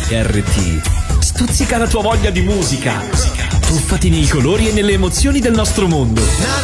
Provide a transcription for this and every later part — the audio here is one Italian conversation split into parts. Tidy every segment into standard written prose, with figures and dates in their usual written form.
RT. Stuzzica la tua voglia di musica. Tuffati nei colori e nelle emozioni del nostro mondo.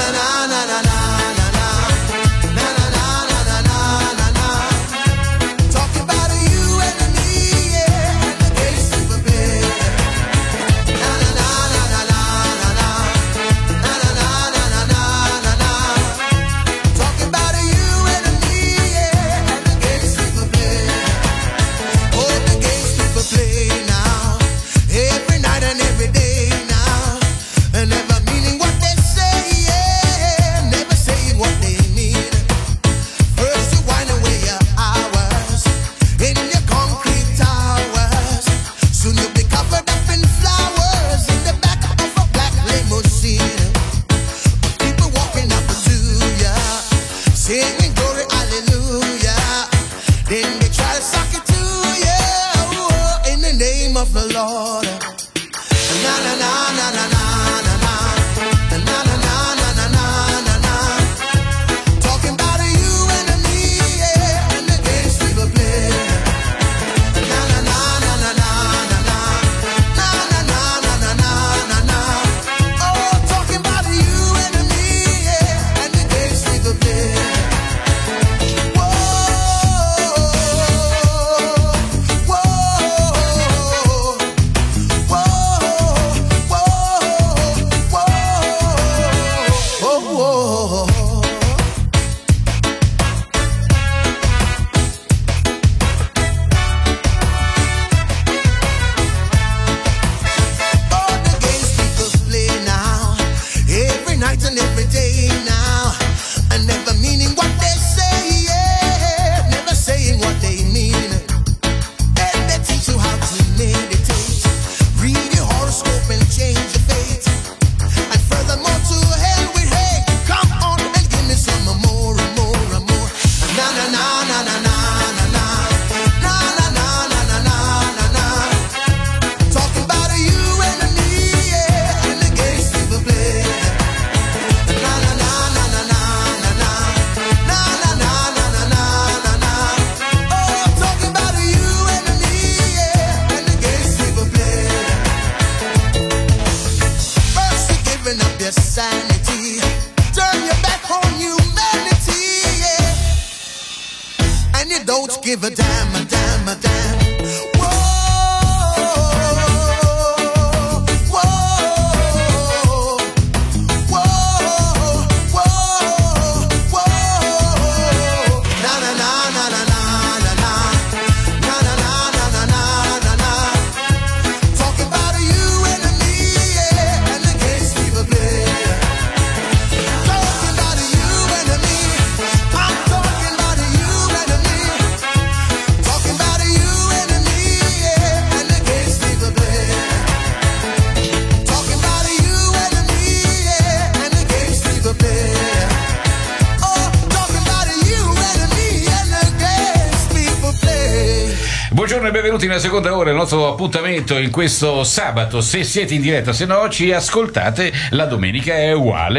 Buongiorno e benvenuti nella seconda ora del nostro appuntamento in questo sabato. Se siete in diretta, se no ci ascoltate, la domenica è uguale.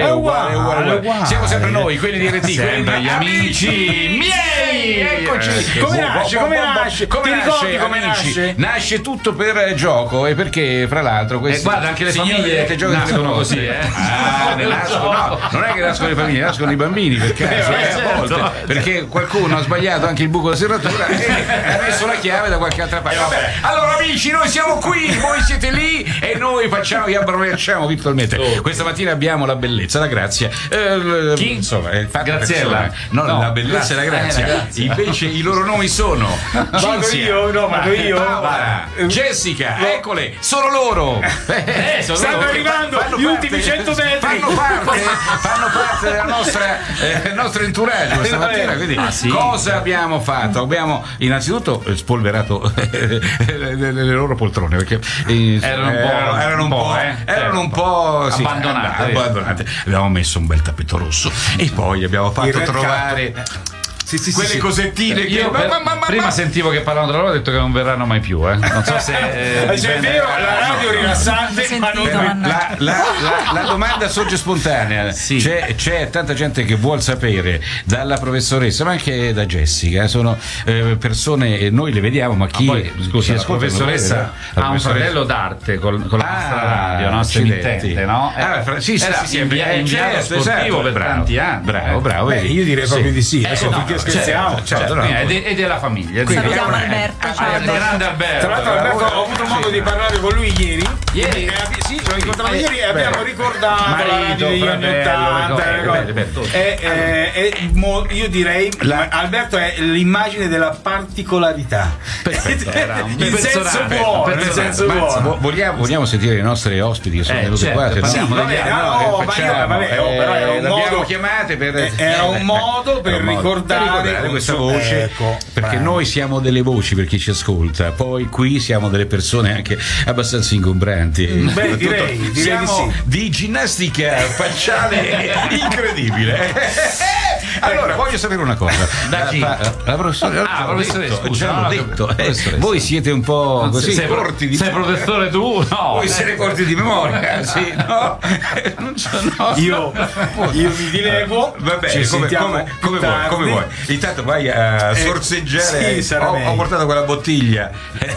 Siamo sempre noi, quelli di RT, sempre gli amici miei. Eccoci. Come nasce? Come nasce? Nasce tutto per gioco e perché fra l'altro questi guarda, anche le famiglie che giocano nascono così, no, non è che nascono le famiglie, nascono i bambini per caso, a volte, perché qualcuno ha sbagliato anche il buco della serratura e ha messo la chiave da qualche altra parte. Vabbè. Allora amici, noi siamo qui, voi siete lì e noi facciamo gli abbracciamo virtualmente. Questa mattina abbiamo la bellezza, la grazia. Chi? Insomma, Graziella. No, la bellezza e la grazia. Invece i loro nomi sono Vado io. Jessica, eccole, sono loro. Stanno arrivando gli ultimi 100 metri. Fanno parte della nostra entourage questa mattina. Quindi, cosa abbiamo fatto? Abbiamo innanzitutto spolverato le loro poltrone perché erano un po' abbandonate. Abbiamo messo un bel tappeto rosso e poi abbiamo fatto trovare quelle cosettine Io prima sentivo che parlavano tra loro, ho detto che non verranno mai più, non so se cioè, è vero, la radio rilassante, ma non la domanda sorge spontanea. Sì. C'è tanta gente che vuol sapere dalla professoressa, ma anche da Jessica. Sono persone, noi le vediamo, ma chi scusa, la ascolta professoressa ha un fratello d'arte con la nostra radio, no? Emittente, no? Sì, è inviato sportivo per tanti anni. Bravo. Beh, io direi proprio di sì. Adesso no, finché scherziamo. Certo, ed è la famiglia. Salutiamo Alberto. Ciao Il Alberto. grande Alberto. Tra l'altro Alberto, ho avuto modo di parlare con lui ieri. Ieri? Sì, lo incontravamo ieri e abbiamo ricordato la radio degli anni fratello, 80. Io direi Alberto è l'immagine della particolarità. Era un bel In senso personaggio, buono, un nel bel senso personaggio. buono. Vogliamo sentire i nostri ospiti che sono venuti qua? certo, Se no- parliamo degli però era un l'abbiamo modo, chiamate per era un modo per ricordare questa voce, perché noi siamo delle voci per chi ci ascolta, poi qui siamo delle persone anche abbastanza ingombranti. Beh, direi siamo di sì. di ginnastica facciale incredibile. Allora, voglio sapere una cosa. Da chi? La professoressa. Professoressa, scusa, l'ho no, detto. professoressa. Voi siete un po' così sei corti di sei professore tu? No. Voi siete corti di memoria, sì, no? Non so, no. Io mi dileguo. Vabbè, ci sentiamo come vuoi. Intanto vai a sorseggiare. sì, sarà meglio. Ho portato quella bottiglia.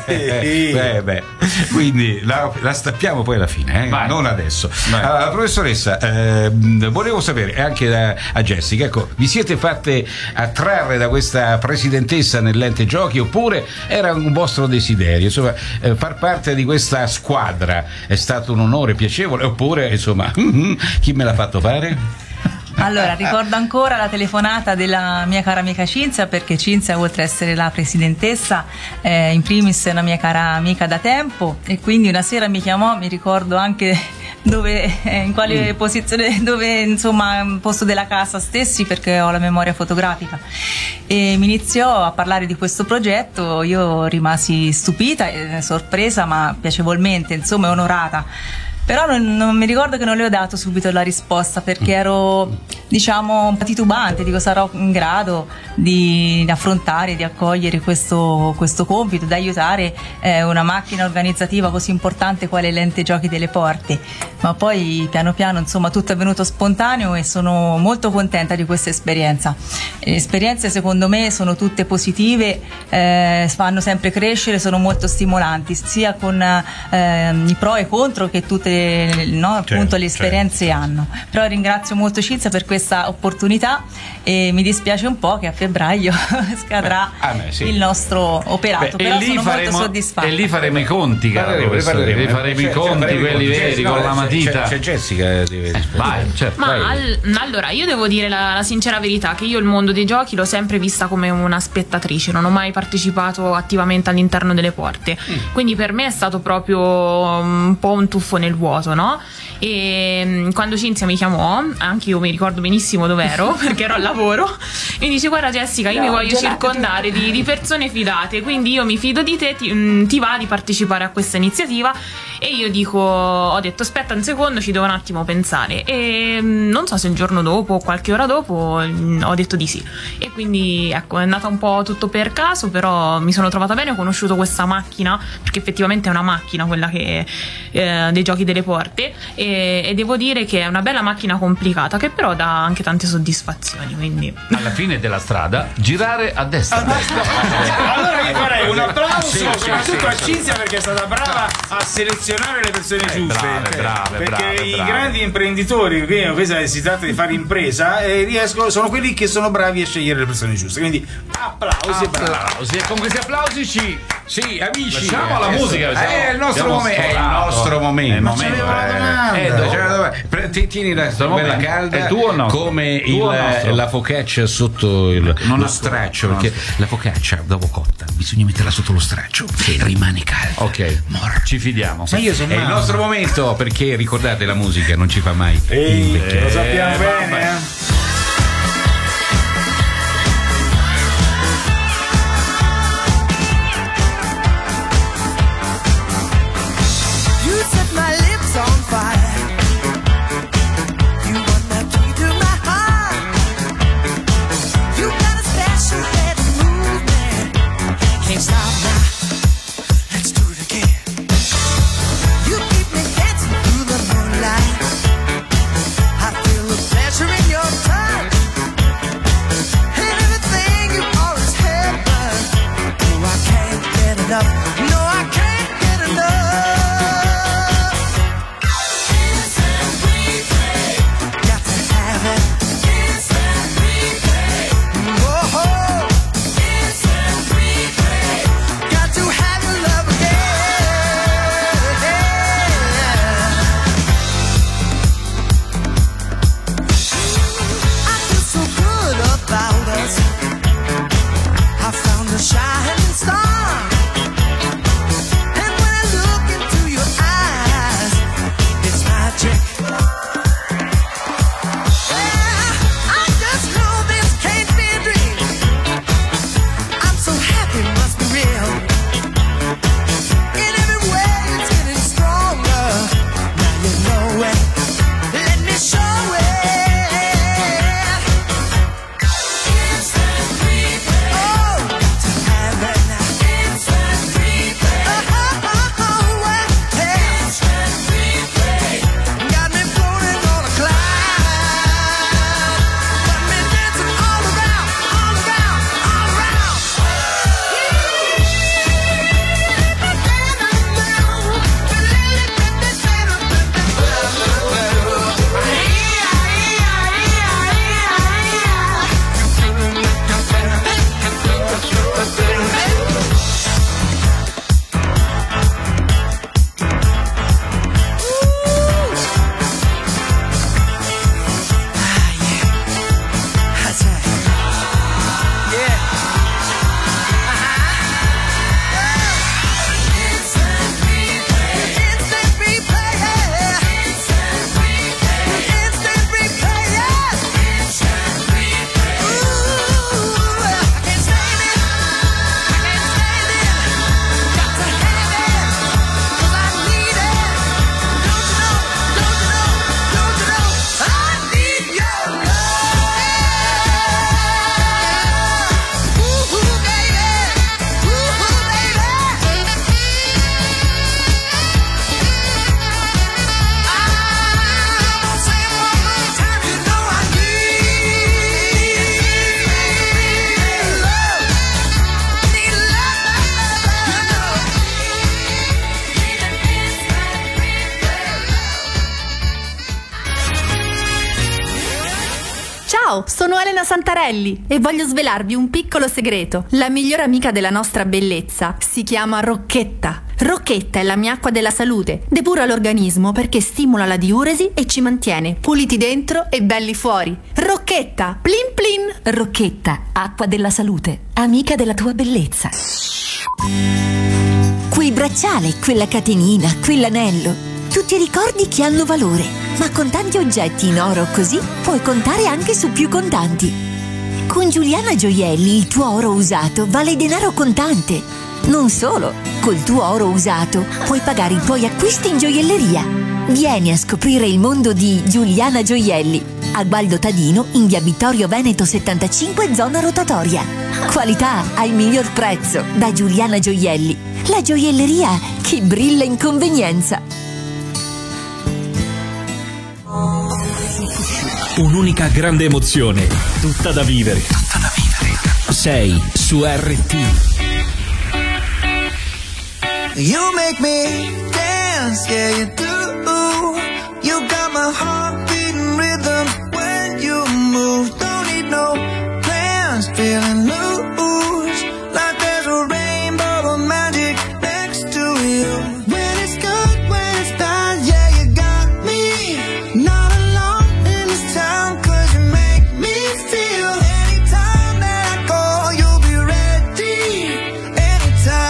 Beh. Quindi la stappiamo poi alla fine, Vai. non adesso. Vai. Professoressa, volevo sapere anche a Jessica, ecco, vi siete fatte attrarre da questa presidentessa nell'ente giochi oppure era un vostro desiderio? Insomma, far parte di questa squadra è stato un onore piacevole oppure, insomma, chi me l'ha fatto fare? Allora, ricordo ancora la telefonata della mia cara amica Cinzia, perché Cinzia, oltre ad essere la presidentessa, in primis è una mia cara amica da tempo, e quindi una sera mi chiamò, mi ricordo anche in quale posizione, dove, insomma, posto della casa stessi, perché ho la memoria fotografica, e mi iniziò a parlare di questo progetto. Io rimasi stupita, sorpresa, ma piacevolmente, insomma, onorata. Però non mi ricordo che non le ho dato subito la risposta, perché ero, diciamo, titubante, dico sarò in grado di affrontare, di accogliere questo compito, di aiutare una macchina organizzativa così importante quale l'ente giochi delle porte. Ma poi piano piano, insomma, tutto è venuto spontaneo e sono molto contenta di questa esperienza. Le esperienze, secondo me, sono tutte positive, fanno sempre crescere, sono molto stimolanti, sia con i pro e i contro che tutte appunto le esperienze hanno. Però ringrazio molto Cinzia per questa opportunità e mi dispiace un po' che a febbraio scadrà il nostro operato. Però sono molto soddisfatta. E lì faremo i conti, caro professore. Faremo i conti, quelli veri, con la matita. C'è Jessica, deve vai, certo. Ma allora, io devo dire la sincera verità, che io il mondo dei giochi l'ho sempre vista come una spettatrice, non ho mai partecipato attivamente all'interno delle porte, quindi per me è stato proprio un po' un tuffo nel vuoto, no? E quando Cinzia mi chiamò, anche io mi ricordo benissimo dove ero perché ero al lavoro, mi dice: guarda Jessica, io mi voglio circondare di persone fidate, quindi io mi fido di te, ti va di partecipare a questa iniziativa? E io ho detto aspetta un secondo, ci devo un attimo pensare, e non so se il giorno dopo o qualche ora dopo ho detto di sì, e quindi ecco, è andata un po' tutto per caso, però mi sono trovata bene, ho conosciuto questa macchina, perché effettivamente è una macchina quella che dei giochi delle porte, e devo dire che è una bella macchina complicata che però dà anche tante soddisfazioni, quindi alla fine della strada girare a destra. Allora vi farei un applauso soprattutto a Cinzia, perché è stata brava a selezionare le persone giuste, perché i grandi imprenditori, si tratta di fare impresa, sono quelli che sono bravi a scegliere le persone giuste, quindi applausi. E con questi applausi sì, amici, lasciamo la musica, è il nostro momento. Ma c'aveva la domanda. Tieni la bella calda. È tuo o no? Come la focaccia sotto lo straccio, perché la focaccia dopo cotta bisogna metterla sotto lo straccio e rimane calda. Ok, ci fidiamo. È il nostro momento, perché ricordate, la musica non ci fa mai invecchiare. Lo sappiamo bene. Ciao, sono Elena Santarelli e voglio svelarvi un piccolo segreto. La migliore amica della nostra bellezza si chiama Rocchetta. Rocchetta è la mia acqua della salute. Depura l'organismo perché stimola la diuresi e ci mantiene puliti dentro e belli fuori. Rocchetta, plin plin. Rocchetta, acqua della salute, amica della tua bellezza. Quel bracciale, quella catenina, quell'anello, tutti ricordi che hanno valore, ma con tanti oggetti in oro così puoi contare anche su più contanti. Con Giuliana Gioielli il tuo oro usato vale denaro contante. Non solo, col tuo oro usato puoi pagare i tuoi acquisti in gioielleria. Vieni a scoprire il mondo di Giuliana Gioielli, a Gualdo Tadino in via Vittorio Veneto 75 zona rotatoria. Qualità al miglior prezzo da Giuliana Gioielli, la gioielleria che brilla in convenienza. Un'unica grande emozione, tutta da vivere. Sei su RT. You make me dance, yeah you do. You got my heart beating rhythm when you move. Don't need no plans, feeling loose, like there's a rainbow of magic next to you. When it's good, when it's bad, yeah you got me. Not alone in this town, 'cause you make me feel. Anytime that I call, you'll be ready. Anytime.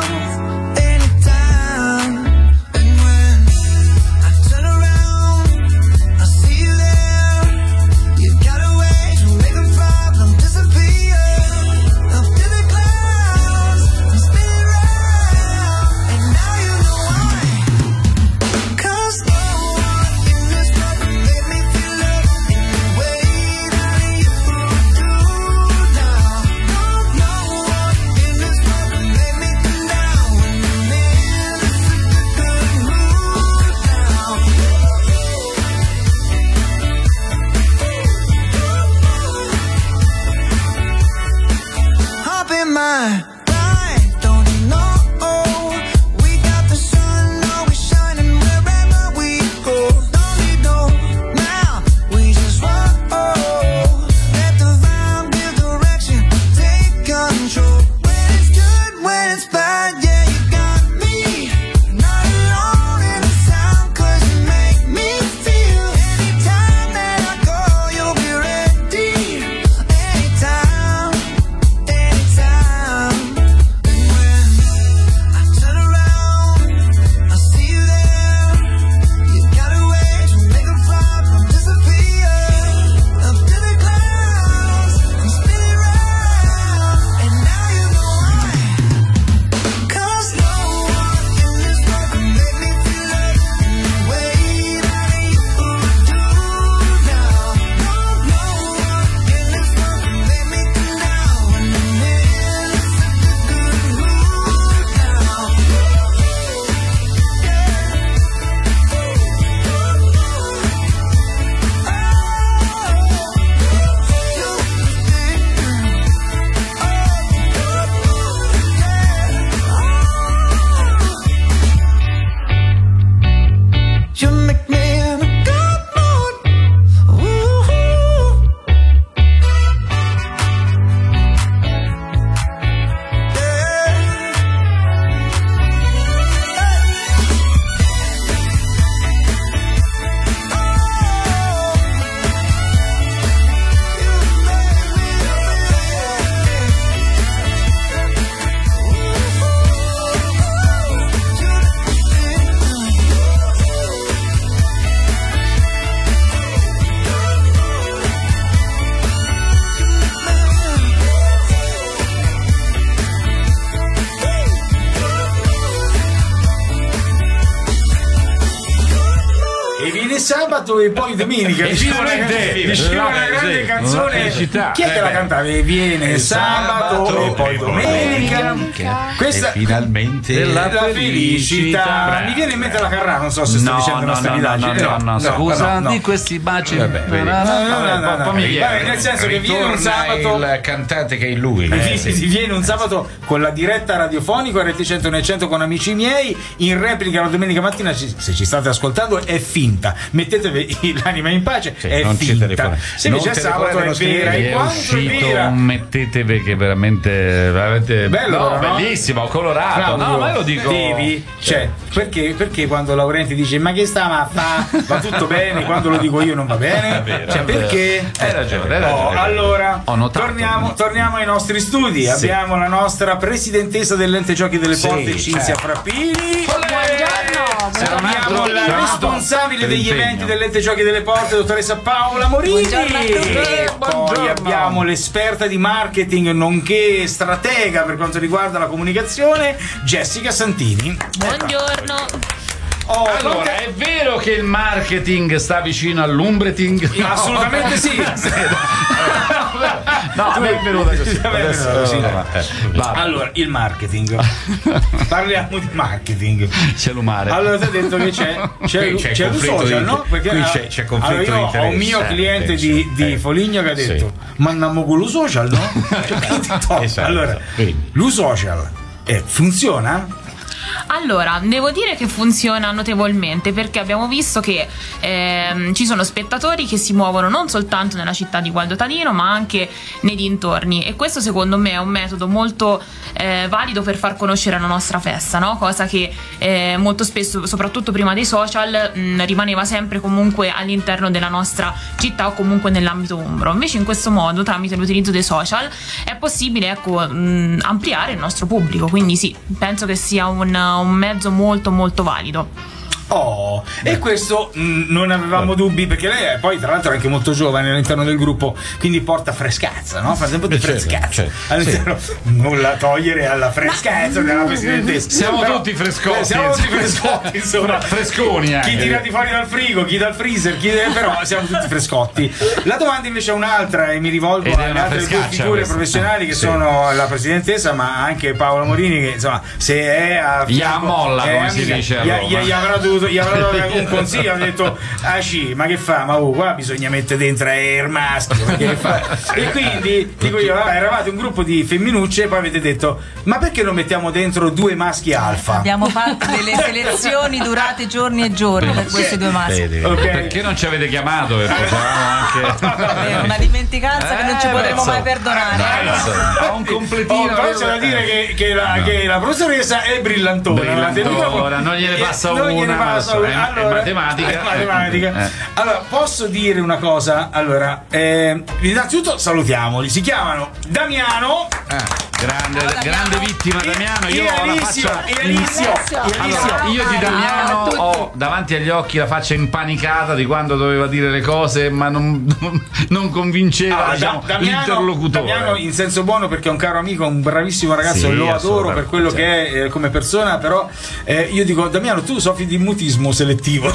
Sabato e poi domenica. Diceva una grande canzone. Chi è che la cantava? Viene sabato e poi domenica. Questa finalmente la felicità. Mi viene in mente la Carrà, non so se sto dicendo una stupidaggine. No, scusa, di questi baci. Nel senso che viene un sabato, il cantante che è lui. Viene un sabato con la diretta radiofonica RT 100 con amici miei, in replica la domenica mattina. Se ci state ascoltando è finta, mettetevi l'anima in pace, Sì, è non ci finta. telefonate. Se Non invece sabato telefonate, è non scrivete. vera, È e quanto è uscito vera. un mettetevi che veramente Bello, no, no? bellissimo, colorato. Claudio, No, ma io lo dico. devi, cioè, perché quando Laurenti dice ma che sta ma fa, va tutto bene, quando lo dico io non va bene? È vero, Cioè, è vero. perché? Hai ragione, hai ragione. Allora, Ho notato. torniamo ai nostri studi. Abbiamo la nostra presidentessa dell'Ente Giochi delle Porte, Cinzia Frappini. Abbiamo la responsabile degli eventi dell'Ente Giochi delle Porte, dottoressa Paola Morini. Buongiorno a tutti. E poi abbiamo l'esperta di marketing nonché stratega per quanto riguarda la comunicazione, Jessica Santini. Buongiorno. Allora, è vero che il marketing sta vicino all'umbreting? No. Assolutamente sì. No, mi è venuta così. Allora, il marketing. Parliamo di marketing. C'è l'umare. Allora ti ho detto che c'è conflitto lo social, di- no? Perché qui c'è conflitto allora, di io interessi. ho un mio cliente Sì. di Foligno che ha detto: ma andiamo con lo social, no? Esatto. Allora, lo social funziona? Allora, devo dire che funziona notevolmente, perché abbiamo visto che ci sono spettatori che si muovono non soltanto nella città di Gualdo Tadino, ma anche nei dintorni, e questo secondo me è un metodo molto valido per far conoscere la nostra festa, no? Cosa che molto spesso, soprattutto prima dei social, rimaneva sempre comunque all'interno della nostra città o comunque nell'ambito umbro. Invece in questo modo, tramite l'utilizzo dei social, è possibile, ecco, ampliare il nostro pubblico, quindi sì, penso che sia un mezzo molto molto valido. E questo non avevamo dubbi, perché lei è poi tra l'altro è anche molto giovane all'interno del gruppo, quindi porta frescazza, no? Fa sempre di frescazza all'interno. Nulla togliere alla frescazza della presidentessa. Siamo tutti frescotti. Insomma, fresconi anche. chi tirati fuori dal frigo, chi dal freezer, però siamo tutti frescotti. La domanda invece è un'altra, e mi rivolgo alle altre due figure professionali che sono la presidentessa, ma anche Paola Morini, che insomma, se è a molla, come si dice a Roma. gli avrà dato un consiglio, ha detto ma che fa? Ma qua bisogna mettere dentro il maschio, perché fa? E quindi dico io, eravate un gruppo di femminucce e poi avete detto ma perché non mettiamo dentro 2 maschi alfa? Abbiamo fatto delle selezioni durate giorni e giorni per questi 2 maschi. Perché non ci avete chiamato? È una dimenticanza che non ci potremo mai perdonare. Ho un completino. Però c'è da dire che la professoressa è brillantona. Non gliene passa una. È matematica. Allora, posso dire una cosa? Allora, innanzitutto salutiamoli. Si chiamano Damiano. Grande vittima Damiano. Io ho la faccia. Allora, io di Damiano ho davanti agli occhi la faccia impanicata di quando doveva dire le cose, ma non convinceva l'interlocutore. Damiano in senso buono, perché è un caro amico, un bravissimo ragazzo, e lo adoro per quello che è come persona, però io dico Damiano, tu soffri di mutismo selettivo.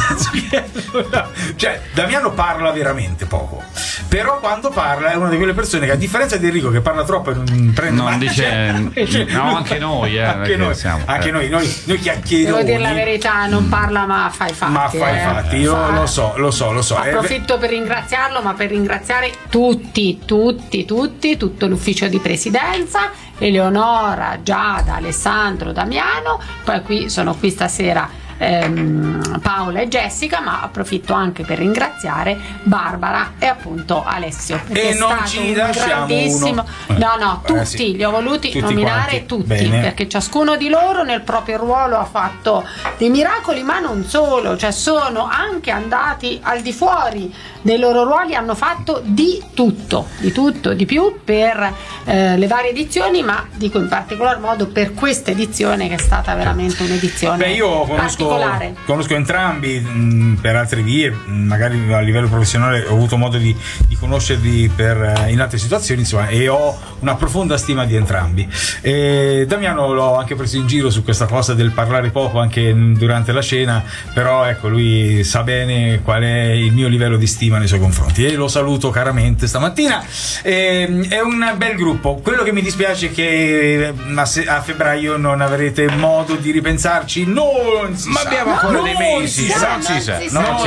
Cioè, Damiano parla veramente poco, però quando parla è una di quelle persone che, a differenza di Enrico che parla troppo e non prende non dice no, anche noi anche noi chiacchieroni. Devo dire la verità, non parla ma fa i fatti. Io lo so. Approfitto per ringraziarlo, ma per ringraziare tutto l'ufficio di presidenza, Eleonora, Giada, Alessandro, Damiano, poi sono qui stasera Paola e Jessica, ma approfitto anche per ringraziare Barbara e appunto Alessio, e non ci lasciamo grandissimo tutti li ho voluti tutti nominare quanti. Perché ciascuno di loro nel proprio ruolo ha fatto dei miracoli, ma non solo, cioè sono anche andati al di fuori dei loro ruoli, hanno fatto di tutto di più per le varie edizioni, ma dico in particolar modo per questa edizione, che è stata veramente un'edizione io conosco entrambi per altre vie, magari a livello professionale ho avuto modo di conoscerli in altre situazioni, insomma, e ho una profonda stima di entrambi. Damiano l'ho anche preso in giro su questa cosa del parlare poco anche durante la cena, però ecco, lui sa bene qual è il mio livello di stima nei suoi confronti, e lo saluto caramente stamattina. È un bel gruppo. Quello che mi dispiace è che a febbraio non avrete modo di ripensarci, Ma abbiamo ancora dei mesi, non si sa.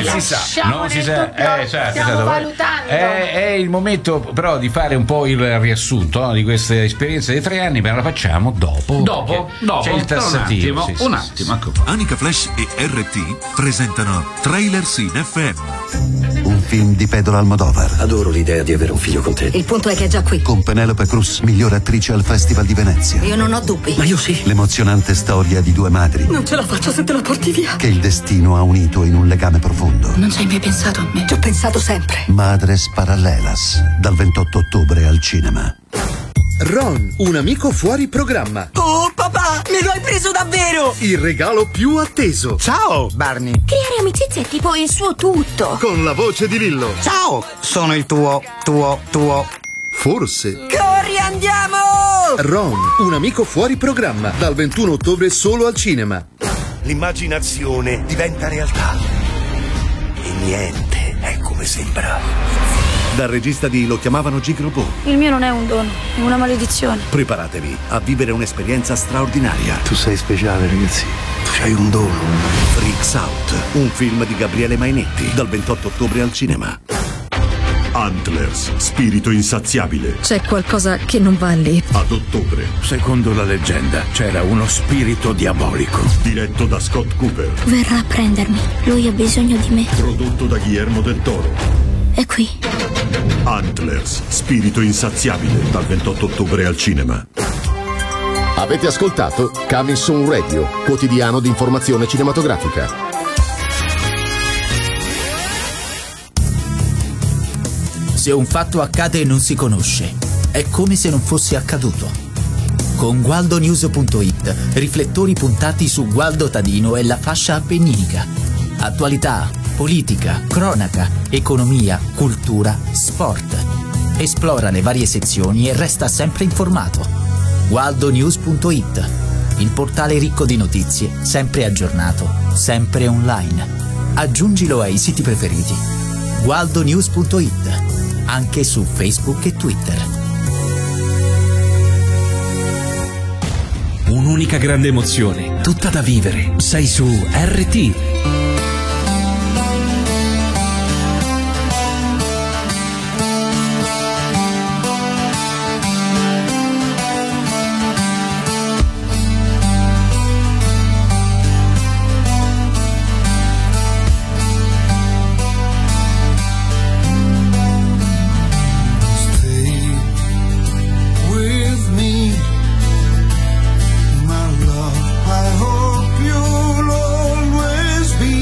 Stiamo valutando. È il momento però di fare un po' il riassunto, no, di queste esperienze dei 3 anni, ma la facciamo dopo. C'è il tassativo. Un attimo, ecco. Anica Flash e RT presentano Trailers in FM. Un film di Pedro Almodovar. Adoro l'idea di avere un figlio con te. Il punto è che è già qui. Con Penelope Cruz, miglior attrice al Festival di Venezia. Io non ho dubbi. Ma io sì. L'emozionante storia di 2 madri. Non ce la faccio se te la porti via. Che il destino ha unito in un legame profondo. Non ci hai mai pensato a me? Ci ho pensato sempre. Madres Paralelas, dal 28 ottobre al cinema. Ron, un amico fuori programma. Oh papà, me lo hai preso davvero! Il regalo più atteso. Ciao Barney. Creare amicizia è tipo il suo tutto. Con la voce di Lillo. Ciao, sono il tuo. Forse. Corri, andiamo! Ron, un amico fuori programma. Dal 21 ottobre solo al cinema. L'immaginazione diventa realtà. E niente è come sembra. Dal regista di Lo chiamavano Gigrobot. Il mio non è un dono, è una maledizione. Preparatevi a vivere un'esperienza straordinaria. Tu sei speciale, ragazzi. Tu hai un dono. Freaks Out, un film di Gabriele Mainetti. Dal 28 ottobre al cinema. Antlers, spirito insaziabile. C'è qualcosa che non va lì. Ad ottobre. Secondo la leggenda c'era uno spirito diabolico. Diretto da Scott Cooper. Verrà a prendermi, lui ha bisogno di me. Prodotto da Guillermo del Toro. È qui. Antlers, spirito insaziabile, dal 28 ottobre al cinema. Avete ascoltato Coming Soon Radio, quotidiano di informazione cinematografica. Se un fatto accade e non si conosce, è come se non fosse accaduto. Con GualdoNews.it, riflettori puntati su Gualdo Tadino e la fascia appenninica. Attualità, politica, cronaca, economia, cultura, sport. Esplora le varie sezioni e resta sempre informato. GualdoNews.it, il portale ricco di notizie, sempre aggiornato, sempre online. Aggiungilo ai siti preferiti. GualdoNews.it, anche su Facebook e Twitter. Un'unica grande emozione, tutta da vivere. Sei su RT. I hope you'll always be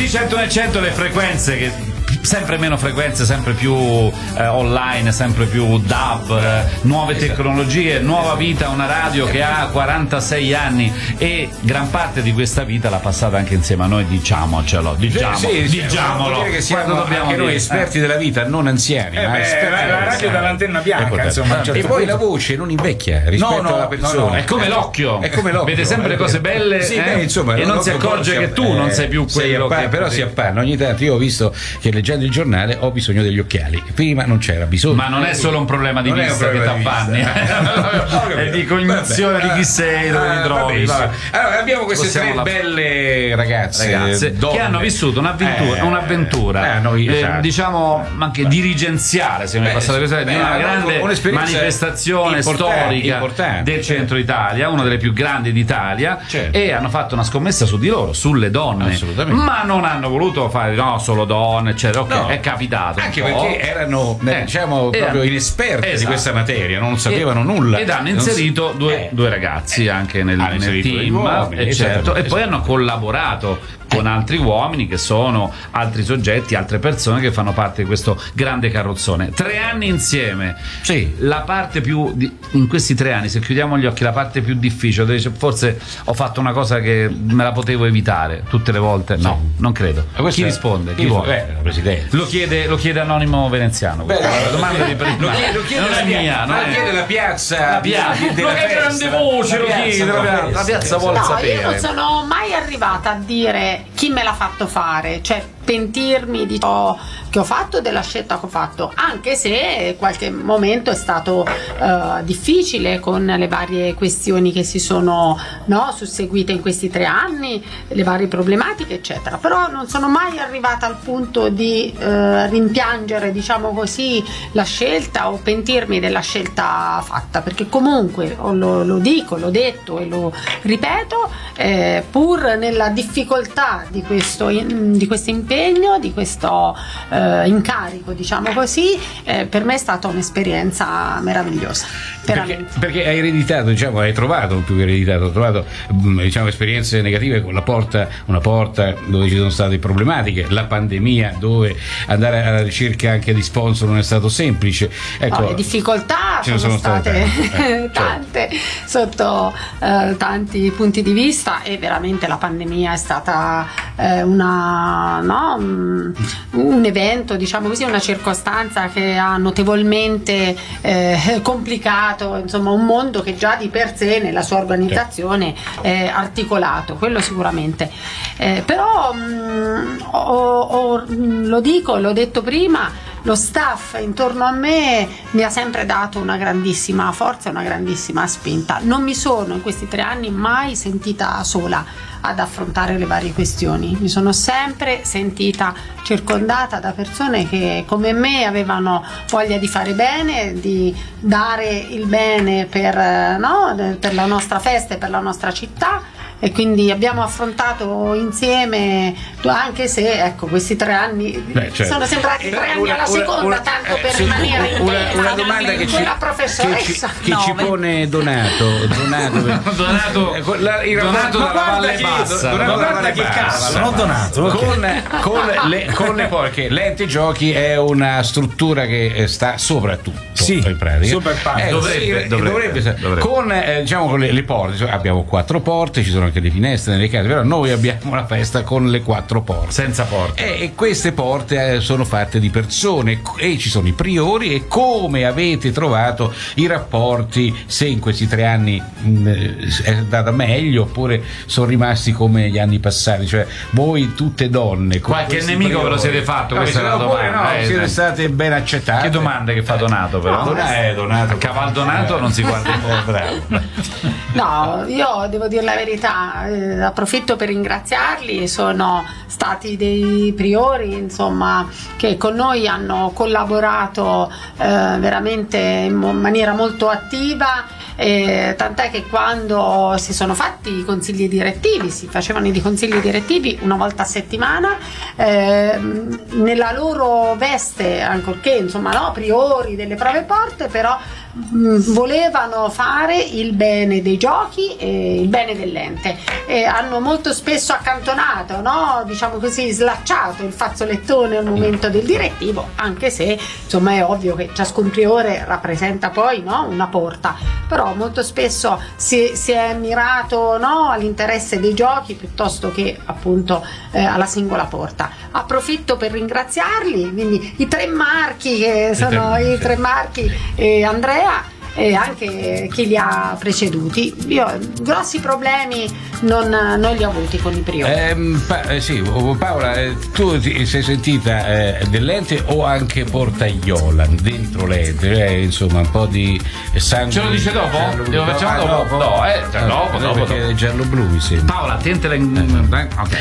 di 100 nel 100 le frequenze che sempre meno frequenze, sempre più online, sempre più DAB, nuove tecnologie, nuova vita, una radio che ha 46 anni e gran parte di questa vita l'ha passata anche insieme a noi, diciamolo. Diciamolo. Dire che siamo anche noi esperti della vita, non anziani. La radio dall'antenna bianca, insomma. E poi la voce non invecchia rispetto alla persona. No. È come l'occhio. Vede sempre le cose belle insomma, e non si accorge che tu non sei più quello che... Però si appanna ogni tanto. Io ho visto che leggendo il giornale ho bisogno degli occhiali, prima non c'era bisogno. Ma non è solo un problema di vista che t'appanni, è di cognizione di chi sei, dove ti trovi. Allora abbiamo queste tre belle ragazze che hanno vissuto un'avventura diciamo anche dirigenziale, se mi passate questa di una grande manifestazione storica del centro Italia, una delle più grandi d'Italia, e hanno fatto una scommessa su di loro, sulle donne, ma non hanno voluto fare solo donne, eccetera. È capitato anche perché erano proprio inesperti di questa materia, non sapevano nulla, ed hanno inserito due ragazzi anche nel team, uomini, e poi hanno collaborato con altri uomini che sono altri soggetti, altre persone che fanno parte di questo grande carrozzone. 3 anni insieme, la parte più in questi 3 anni, se chiudiamo gli occhi, la parte più difficile, forse ho fatto una cosa che me la potevo evitare tutte le volte. No, non credo. Chi risponde? Chi vuole? Presidente. Lo chiede Anonimo Veneziano. La domanda di prima non è mia, non è. Chiede la piazza. Che grande voce lo chiede. La piazza vuole sapere. Io non sono mai arrivata a dire chi me l'ha fatto fare, cioè pentirmi di ciò che ho fatto, della scelta che ho fatto, anche se qualche momento è stato difficile con le varie questioni che si sono susseguite in questi 3 anni, le varie problematiche eccetera, però non sono mai arrivata al punto di rimpiangere, diciamo così, la scelta o pentirmi della scelta fatta, perché comunque lo dico, l'ho detto e lo ripeto, pur nella difficoltà di questo impegno, di questo incarico, diciamo così, per me è stata un'esperienza meravigliosa. Perché hai ereditato, hai trovato esperienze negative con una porta dove ci sono state problematiche, la pandemia dove andare alla ricerca anche di sponsor non è stato semplice. Ecco, le difficoltà sono state tante sotto tanti punti di vista, e veramente la pandemia è stata un evento, diciamo così, una circostanza che ha notevolmente complicato, insomma, un mondo che già di per sé nella sua organizzazione è articolato, quello sicuramente. Però l'ho detto prima, lo staff intorno a me mi ha sempre dato una grandissima forza, una grandissima spinta. Non mi sono in questi 3 anni mai sentita sola ad affrontare le varie questioni, mi sono sempre sentita circondata da persone che come me avevano voglia di fare bene, di dare il bene per la nostra festa e per la nostra città, e quindi abbiamo affrontato insieme, anche se questi 3 anni sono sembrati 3 anni alla seconda, tanto per rimanere in tema, una domanda che professoressa ci pone Donato dalla Valle Bassa, con le porche. L'ente giochi è una struttura che sta sopra tutto, in pratica. Dovrebbe. Con le porte, abbiamo 4 porte, ci sono anche le finestre nelle case, però noi abbiamo la festa con le 4 porte, senza porte, e queste porte sono fatte di persone, e ci sono i priori. E come avete trovato i rapporti, se in questi 3 anni è andata meglio oppure sono rimasti come gli anni passati, cioè voi tutte donne, qualche nemico priori, ve lo siete fatto? Questa è la domanda. Siete state ben accettate. Che domande che fa Donato, però Donato, Caval Donato non si guarda bravo. No, io devo dire la verità, approfitto per ringraziarli. Sono stati dei priori, insomma, che con noi hanno collaborato veramente in maniera molto attiva, tant'è che quando si sono fatti i consigli direttivi, si facevano i consigli direttivi una volta a settimana, nella loro veste, ancorché priori delle prove porte, però volevano fare il bene dei giochi e il bene dell'ente, e hanno molto spesso accantonato, no? Diciamo così, slacciato il fazzolettone al momento del direttivo, anche se insomma è ovvio che ciascun priore rappresenta poi, no, una porta, però molto spesso si è mirato, no, all'interesse dei giochi piuttosto che appunto alla singola porta. Approfitto per ringraziarli, quindi i tre marchi che sono i tre marchi, Andrea e anche chi li ha preceduti. Io grossi problemi non li ho avuti con i priori. Sì, Paola, tu ti sei sentita dell'ente o anche portaiola dentro l'ente? Insomma, un po' di sangue. Ce lo dice dopo? Lo facciamo dopo? No, dopo. Perché è giallo-blu mi sembra. Paola, tentala in... Ok.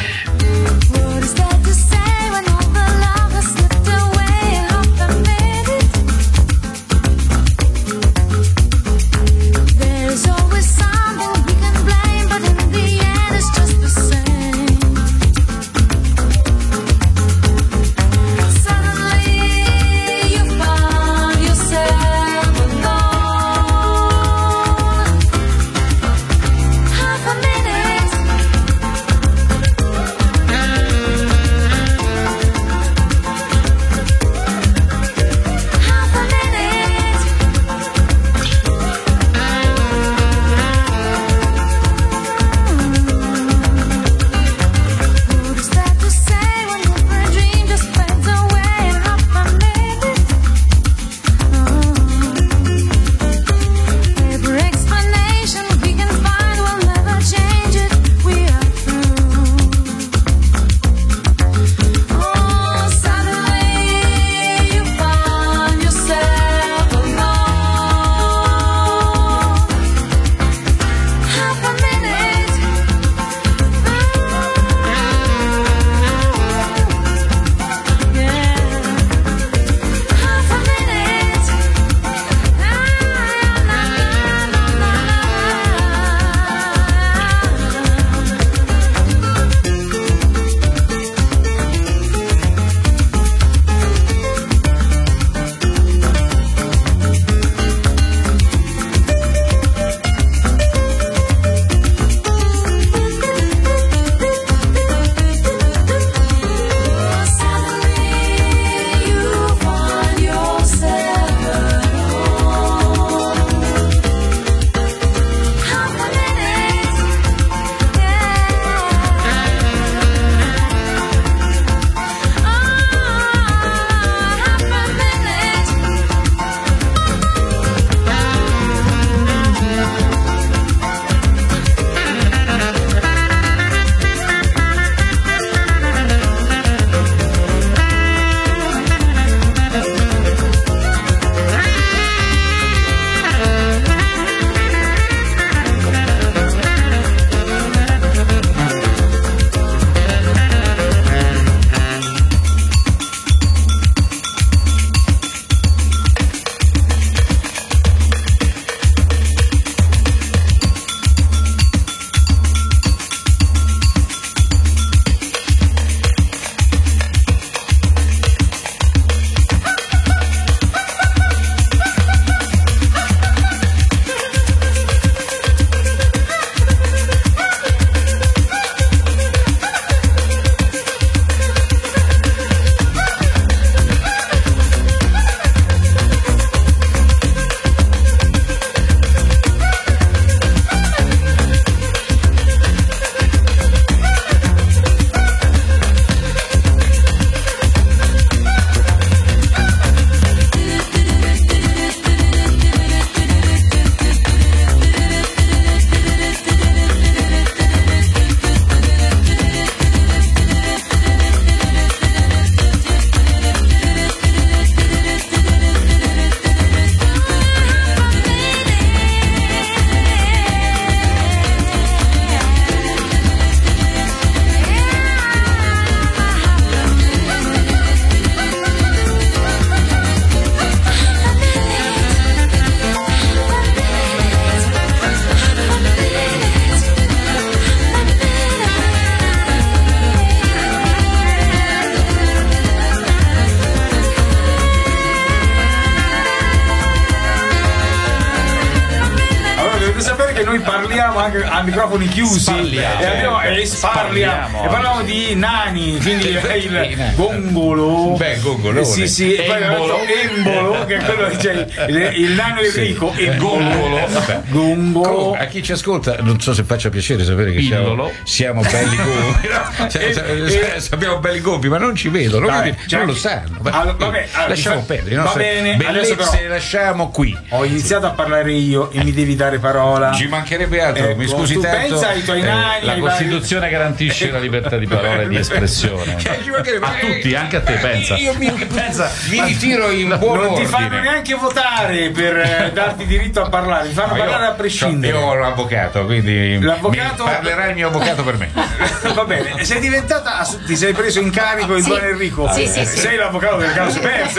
che noi parliamo anche a microfoni chiusi e parliamo di nani, quindi il gongolo. Beh, gongolo. Sì, e poi Embolo, che è quello che c'è il nano Enrico e Gongolo. A chi ci ascolta, non so se faccia piacere sapere che siamo belli gombi, abbiamo belli gombi, ma non ci vedono, non lo sanno. Lasciamo perdere, va bene, bellezze le lasciamo qui. Ho iniziato a parlare io e mi devi dare parola. Ci mancherebbe altro, mi scusi tanto. Pensa ai tuoi nani. La Costituzione garantisce la libertà di parola e di espressione. A tutti, anche a te, pensa. Io mi ritiro in buon ordine. Non ti fanno neanche votare per darti diritto a parlare, ti fanno parlare a prescindere. Io ho l'avvocato, quindi parlerà il mio avvocato per me. Va bene, ti sei preso in carico il buon Enrico? Sì. Sei l'avvocato del caso perso.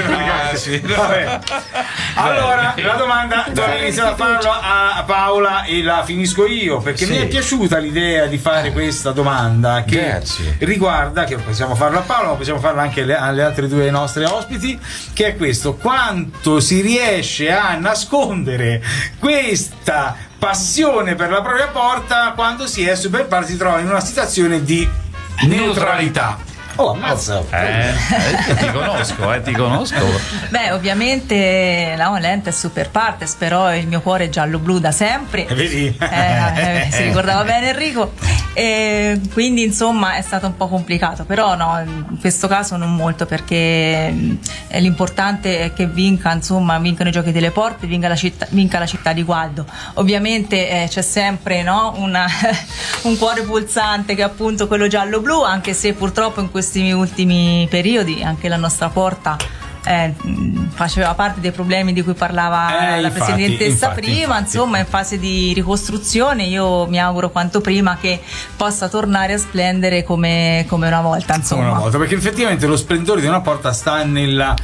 Allora, la domanda dovrei iniziare a farlo a Paola e la finisco io, perché mi è piaciuta l'idea di fare questa domanda che riguarda, che possiamo farlo a Paola, ma possiamo farlo anche alle altre due nostre ospiti, che è questo: quanto si riesce a nascondere questa passione per la propria porta quando si è si trova in una situazione di neutralità. Oh, ammazza! Ti conosco. Beh, ovviamente la lente è super partes, però il mio cuore è giallo-blu da sempre. Vedi? Si ricordava bene Enrico. E quindi insomma è stato un po' complicato, però no, in questo caso non molto, perché l'importante è che vincano i giochi delle porte, vinca la città di Gualdo. Ovviamente c'è sempre un cuore pulsante che è appunto quello giallo-blu, anche se purtroppo in questi ultimi periodi anche la nostra porta faceva parte dei problemi di cui parlava la presidentessa prima, insomma, in fase di ricostruzione. Io mi auguro quanto prima che possa tornare a splendere come una volta, insomma. Una volta, perché effettivamente lo splendore di una porta sta nella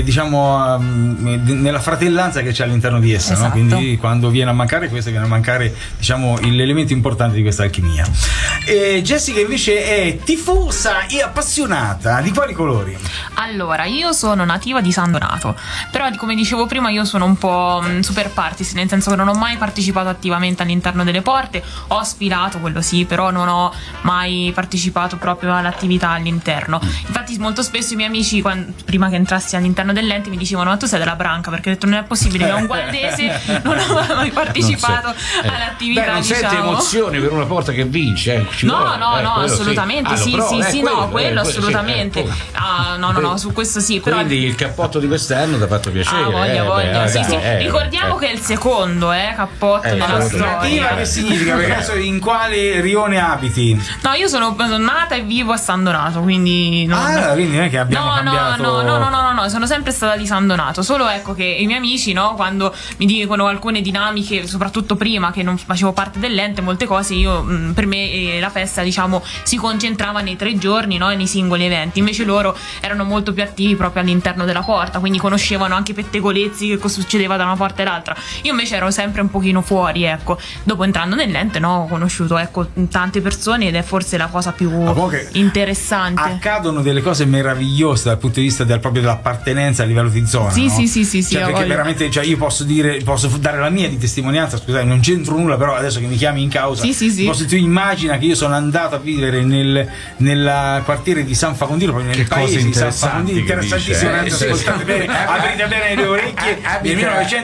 nella fratellanza che c'è all'interno di essa, esatto. No? Quindi quando viene a mancare questo, viene a mancare l'elemento importante di questa alchimia. Jessica invece è tifosa e appassionata di quali colori? Allora, io sono nativa di San Donato, però come dicevo prima io sono un po' super partis, nel senso che non ho mai partecipato attivamente all'interno delle porte, ho aspirato, quello sì, però non ho mai partecipato proprio all'attività all'interno. Infatti molto spesso i miei amici, prima che entrassi all'interno dell'ente, mi dicevano: ma tu sei della branca, perché ho detto non è possibile che un gualdese non ho mai partecipato all'attività. Non senti emozioni per una porta che vince? No, assolutamente sì, quello assolutamente. No, su questo sì, però quindi il cappotto di quest'anno ti ha fatto piacere. Voglia. Ricordiamo che è il secondo cappotto della storia. Che significa? Per caso in quale rione abiti? No, io sono nata e vivo a San Donato, quindi quindi non è che abbiamo cambiato. No, sono sempre stata di San Donato, solo ecco che i miei amici, quando mi dicono alcune dinamiche, soprattutto prima che non facevo parte dell'ente, molte cose, io per me la festa si concentrava nei 3 giorni, nei singoli eventi. Invece loro erano molto più attivi proprio all'interno della porta, quindi conoscevano anche pettegolezzi che succedeva da una porta all'altra. Io invece ero sempre un pochino fuori, dopo entrando nell'ente ho conosciuto tante persone ed è forse la cosa più interessante. Accadono delle cose meravigliose dal punto di vista proprio dell'appartenenza a livello di zona. Sì, perché veramente io posso dare la mia di testimonianza, scusate, non c'entro nulla, però adesso che mi chiami in causa, tu immagina che io sono andato a vivere nel quartiere di San Facondino, proprio nel paese di San Facondino, interessantissimo, ascoltate bene, aprite bene le orecchie, nel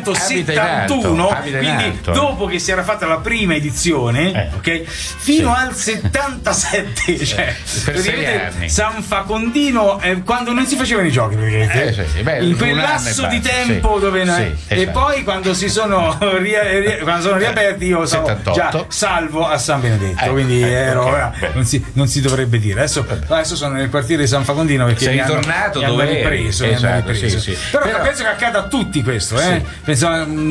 1971, quindi dopo che si era fatta la prima edizione, fino al 77, per 6 anni. San Facondino, quando non si facevano i giochi, in quel lasso di tempo dove e poi quando sono riaperti io sono già salvo a San Benedetto, quindi non si dovrebbe dire. Adesso sono nel quartiere di San Facondino perché sei ritornato dove hanno ripreso. Però penso che accada a tutti questo, penso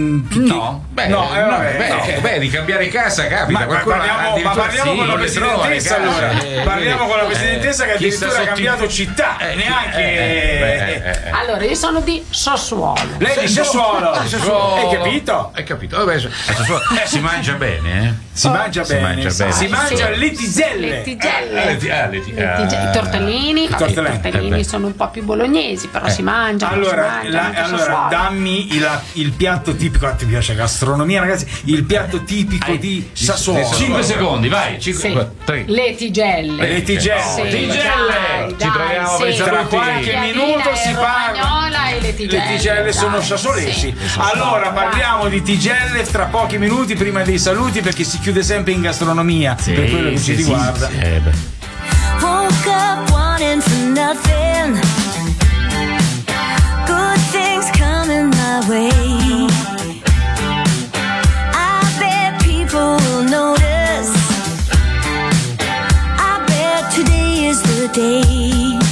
di cambiare casa capita. Parliamo con la presidentessa, allora parliamo con la presidentessa che addirittura ha cambiato città, neanche. Allora io sono di Sassuolo. Lei di Sassuolo? Hai capito? Si mangia bene, si mangia bene, si mangia lettigelle. I tortellini sono un po' più bolognesi, però si mangia. Allora, dammi il piatto tipico. Ti piace gastronomia, ragazzi? Il piatto tipico di Sassuolo. 5 secondi, vai. 5, 3. Le tigelle. Le tigelle. Ci troviamo per i Tra saluti. qualche minuto si parla. E le tigelle sono sassolesi. Allora parliamo di tigelle tra pochi minuti prima dei saluti, perché si chiude sempre in gastronomia per quello che ci riguarda. Woke up wanting for nothing. Good things coming my way. I bet people will notice. I bet today is the day.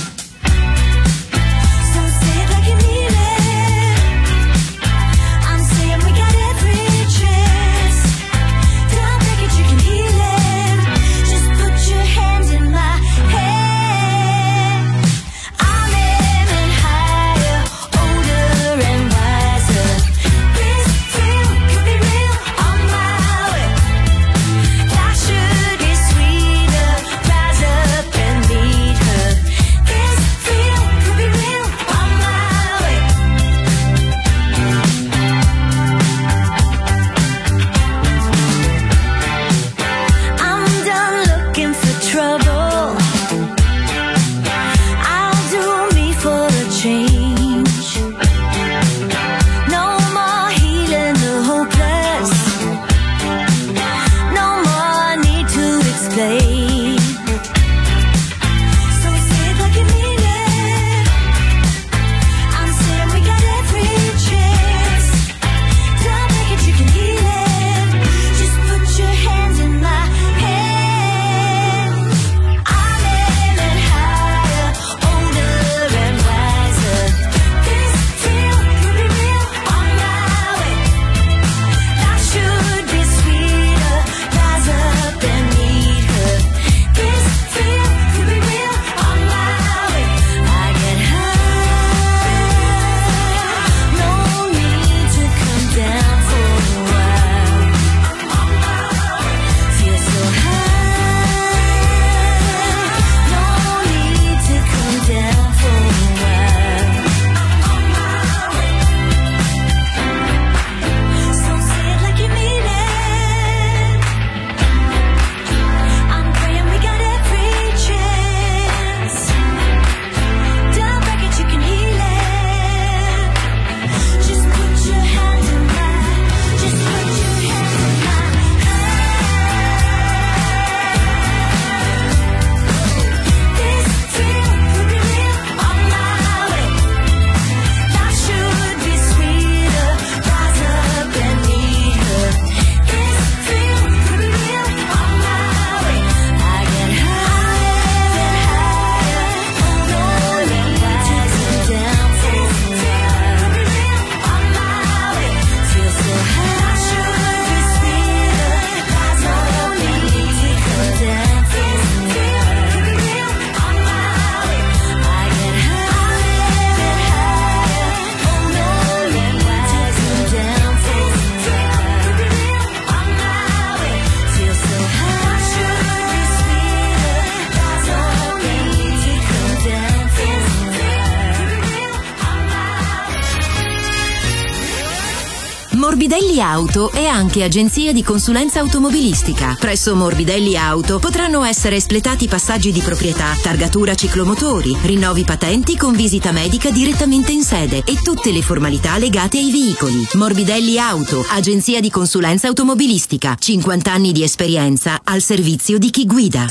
Morbidelli Auto è anche agenzia di consulenza automobilistica. Presso Morbidelli Auto potranno essere espletati passaggi di proprietà, targatura ciclomotori, rinnovi patenti con visita medica direttamente in sede e tutte le formalità legate ai veicoli. Morbidelli Auto, agenzia di consulenza automobilistica. 50 anni di esperienza al servizio di chi guida.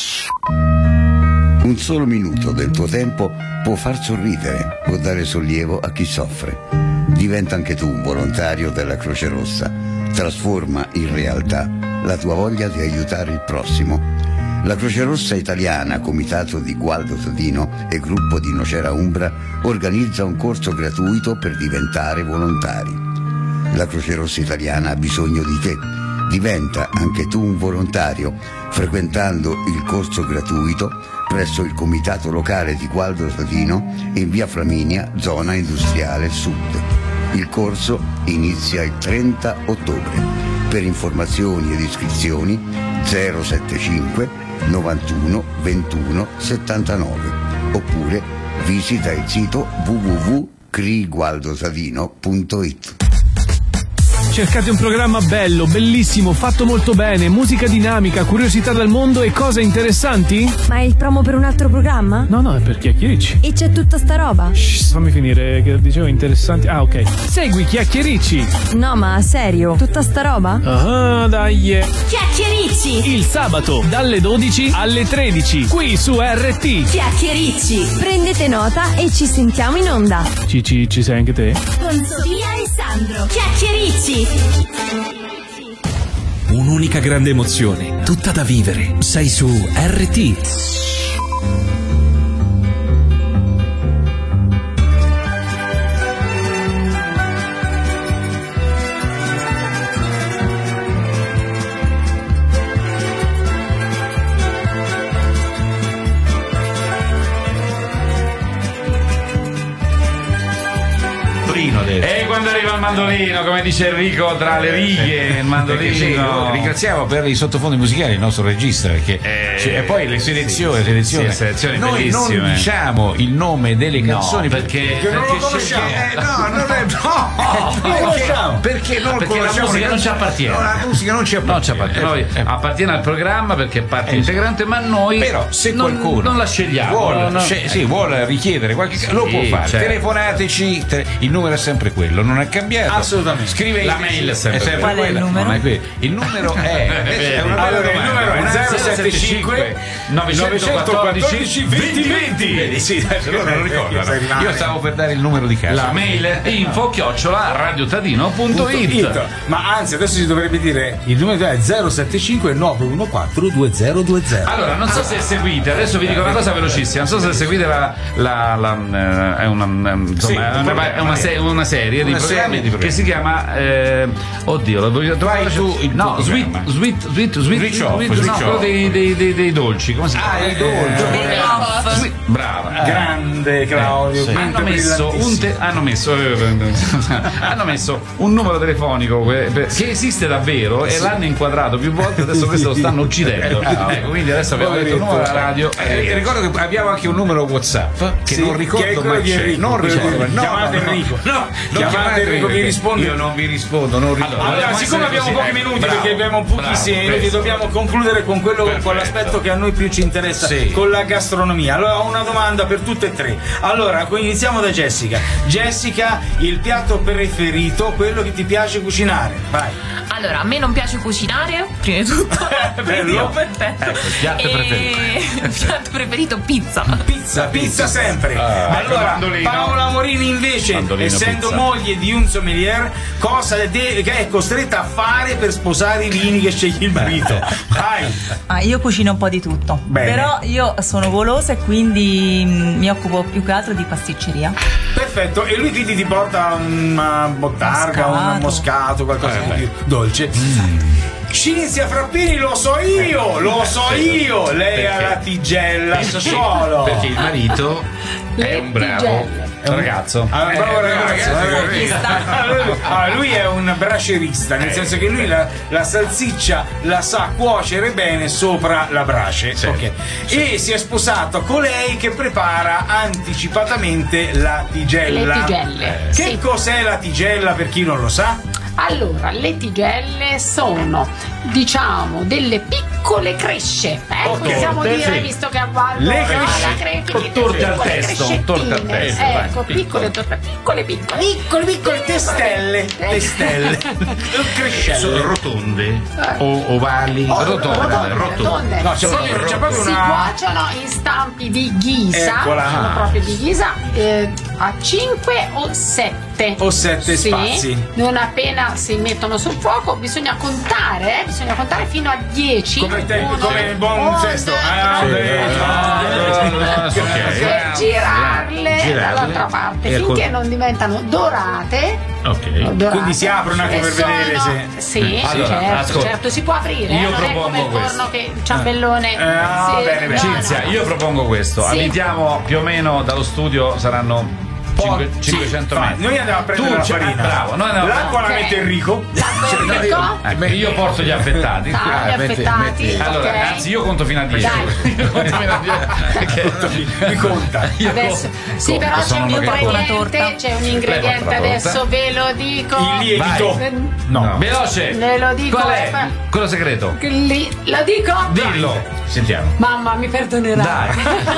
Un solo minuto del tuo tempo può far sorridere, può dare sollievo a chi soffre. Diventa anche tu un volontario della Croce Rossa. Trasforma in realtà la tua voglia di aiutare il prossimo. La Croce Rossa Italiana, comitato di Gualdo Tadino e gruppo di Nocera Umbra, organizza un corso gratuito per diventare volontari. La Croce Rossa Italiana ha bisogno di te. Diventa anche tu un volontario frequentando il corso gratuito presso il comitato locale di Gualdo Tadino in via Flaminia, zona industriale sud. Il corso inizia il 30 ottobre. Per informazioni ed iscrizioni 075 91 21 79 oppure visita il sito www.crigualdosadino.it. Cercate un programma bello, bellissimo, fatto molto bene, musica dinamica, curiosità dal mondo e cose interessanti? Ma è il promo per un altro programma? No, è per Chiacchiericci. E c'è tutta sta roba? Shh, fammi finire, che dicevo interessanti. Ah, ok. Segui Chiacchiericci. No, ma serio? Tutta sta roba? Ah, dai. Chiacchiericci! Il sabato, dalle 12 alle 13, qui su RT. Chiacchiericci! Prendete nota e ci sentiamo in onda. Ci sei anche te? Con Sofia e Sandro. Chiacchiericci! Un'unica grande emozione, tutta da vivere. Sei su RT. E quando arriva il mandolino, come dice Enrico, tra le righe, il mandolino. Sì, ringraziamo per i sottofondi musicali il nostro regista, perché e poi le selezioni noi bellissime. Non diciamo il nome delle canzoni perché non lo conosciamo. Perché non lo conosciamo, la musica non ci appartiene. La musica non ci appartiene. Noi appartiene al programma perché è parte integrante, ma noi però se qualcuno non la scegliamo. Vuole richiedere qualche lo può fare. Certo. Telefonateci, il numero è sempre quello, non è cambiato. Assolutamente. Scrivete la mail è sempre qual è il numero? Il numero è allora, il numero è 075 914 2020. Sì, loro non ricordano. Io stavo per dare il numero di casa. La mail è info@radiotadino.it. Ma anzi, adesso si dovrebbe dire il numero è 075 914 2020. Allora, non so se seguite, adesso vi dico una cosa velocissima, non so se seguite è una serie di programmi che si chiama quello dei dolci, come si chiama? I dolci. Brava, grande Claudio. Hanno messo un numero telefonico che esiste davvero e l'hanno inquadrato più volte, adesso questo lo stanno uccidendo. Quindi adesso abbiamo detto il numero alla radio. Ricordo che abbiamo anche un numero WhatsApp che non ricordo mai. Chiamate Enrico. Chiamate Enrico, vi rispondo. Io non vi rispondo, non ricordo. Allora, siccome abbiamo pochi minuti, perché abbiamo pochissimi minuti, dobbiamo concludere con con l'aspetto che a noi più ci interessa, con la gastronomia. Allora ho una domanda per tutte e tre. Allora, iniziamo da Jessica. Jessica, il piatto preferito, quello che ti piace cucinare. Vai. Allora, a me non piace cucinare, prima di tutto. Bello. Perfetto. Ecco, il piatto preferito. Piatto preferito, pizza. Pizza sempre. Allora, Paola Morini invece, essendo moglie di un sommelier, cosa è costretta a fare per sposare i vini che sceglie il marito? Vai. Io cucino un po' di tutto. Bene. Però io sono golosa e quindi mi occupo più che altro di pasticceria. Perfetto, e lui quindi ti porta una bottarga, un moscato, qualcosa di più dolce. Cinzia Frappini, lo so io, lei ha la tigella al solo. Perché il marito è un bravo ragazzo. Lui è un bracerista, nel senso che lui la salsiccia la sa cuocere bene sopra la brace. Okay. E si è sposato con lei che prepara anticipatamente la tigella. Le tigelle. Che cos'è la tigella per chi non lo sa? Allora, le tigelle sono, diciamo, delle piccole cresce, possiamo dire, visto che a Vallo le cresce, torte al testo, ecco, piccole testelle, crescelle. Sono rotonde o ovali? Rotonde. No, c'è proprio si cuociono in stampi di ghisa, sono proprio di ghisa, a 5 o 7. O 7 spazi. Non appena si mettono sul fuoco bisogna contare fino a 10. Come il buon sesto. E girarle dall'altra parte finché non diventano dorate. Quindi si aprono anche per vedere se. Sì, certo, si può aprire. Io non è come il forno che il ciambellone. Cinzia, io propongo questo. Abitiamo più o meno dallo studio saranno 500 metri. Noi andiamo a prendere la farina. Bravo, l'acqua la mette Enrico. Io porto gli affettati. Allora, anzi, io conto fino a 10. Mi conta. Sì, però c'è un ingrediente adesso, ve lo dico. Il lievito. No. Veloce. Ve lo dico. Qual è? Quello segreto. Lo dico? Dillo. Sentiamo. Mamma, mi perdonerà. Dai.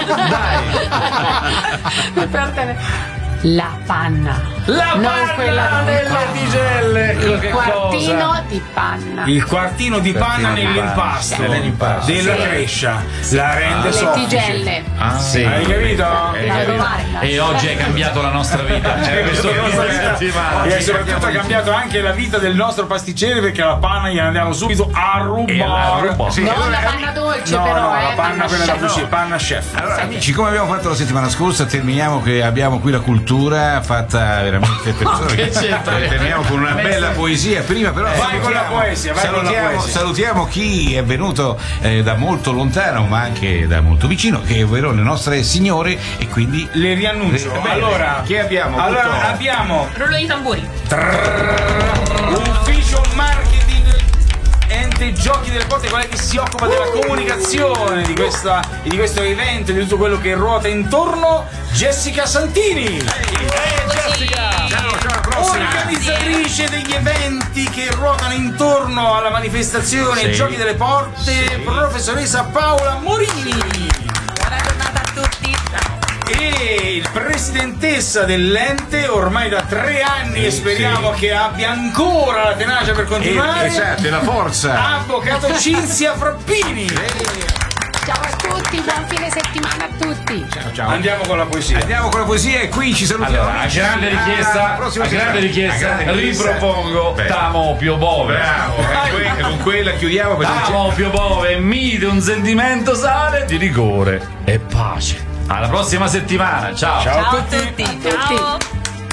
Mi perdonerà. La panna. Non quella delle tigelle. Il quartino di panna. Il quartino di panna nell'impasto della Brescia. La rende soffice. Le tigelle. Sì. Hai capito? E oggi hai cambiato la nostra vita. E soprattutto ha cambiato anche la vita del nostro pasticcere, perché la panna gliela andiamo subito a rubare. Non la panna dolce, però. La panna quella da cucina, panna chef. Allora, amici, come abbiamo fatto la settimana scorsa, terminiamo che abbiamo qui la cultura fatta veramente terminiamo con una bella poesia. Prima però vai con la poesia, salutiamo chi è venuto da molto lontano ma anche da molto vicino, che ovvero le nostre signore, e quindi le riannuncio. Allora, chi abbiamo? Allora abbiamo rullo di tamburi. Ufficio marketing ente giochi delle porte, quella che si occupa della comunicazione di questo evento e di tutto quello che ruota intorno, Jessica Santini. Jessica, ciao, organizzatrice degli eventi che ruotano intorno alla manifestazione Giochi delle Porte, professoressa Paola Morini. Buona giornata a tutti. E presidentessa dell'ente ormai da 3 anni, e speriamo che abbia ancora la tenacia per continuare. Esatto, e la forza. Avvocato Cinzia Frappini. Ciao a tutti, buon fine settimana a tutti. Ciao. Andiamo con la poesia. E qui ci salutiamo. Allora, a grande richiesta, ripropongo Tamo Pio Bove. Bravo, con quella chiudiamo. Tamo Pio Bove, mite un sentimento sale di rigore e pace. Alla prossima settimana, ciao. Ciao a tutti. Ciao.